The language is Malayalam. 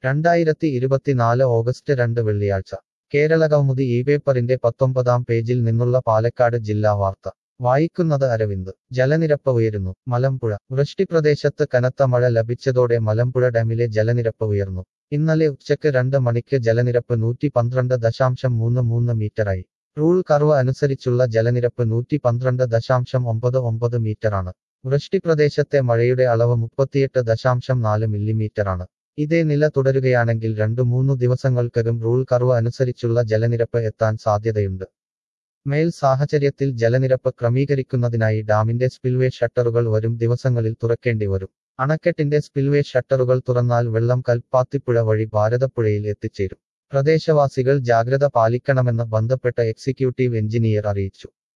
2024 ഓഗസ്റ്റ് 2 വെള്ളിയാഴ്ച കേരളകൗമുദി ഇപേപ്പറിന്റെ 19-ാം പേജിൽ നിന്നുള്ള പാലക്കാട് ജില്ലാ വാർത്ത വായിക്കുന്നത് അരവിന്ദ്. ജലനിരപ്പ് ഉയരുന്നു. മലമ്പുഴ. വൃഷ്ടിപ്രദേശത്ത് കനത്ത മഴ ലഭിച്ചതോടെ മലമ്പുഴ ഡാമിലെ ജലനിരപ്പ് ഉയർന്നു. ഇന്നലെ ഉച്ചയ്ക്ക് 2 മണിക്ക് ജലനിരപ്പ് 112.33 മീറ്ററായി. റൂൾ കർവ് അനുസരിച്ചുള്ള ജലനിരപ്പ് 112.99 മീറ്ററാണ്. വൃഷ്ടിപ്രദേശത്തെ മഴയുടെ അളവ് 38.4 മില്ലിമീറ്ററാണ്. ഇതേ നില തുടരുകയാണെങ്കിൽ 2-3 ദിവസങ്ങൾക്കകം റൂൾ കർവ് അനുസരിച്ചുള്ള ജലനിരപ്പ് എത്താൻ സാധ്യതയുണ്ട്. മേൽ സാഹചര്യത്തിൽ ജലനിരപ്പ് ക്രമീകരിക്കുന്നതിനായി ഡാമിന്റെ സ്പിൽവേ ഷട്ടറുകൾ വരും ദിവസങ്ങളിൽ തുറക്കേണ്ടി വരും. അണക്കെട്ടിന്റെ സ്പിൽവേ ഷട്ടറുകൾ തുറന്നാൽ വെള്ളം കൽപ്പാത്തിപ്പുഴ വഴി ഭാരതപ്പുഴയിൽ എത്തിച്ചേരും. പ്രദേശവാസികൾ ജാഗ്രത പാലിക്കണമെന്ന് ബന്ധപ്പെട്ട എക്സിക്യൂട്ടീവ് എഞ്ചിനീയർ അറിയിച്ചു.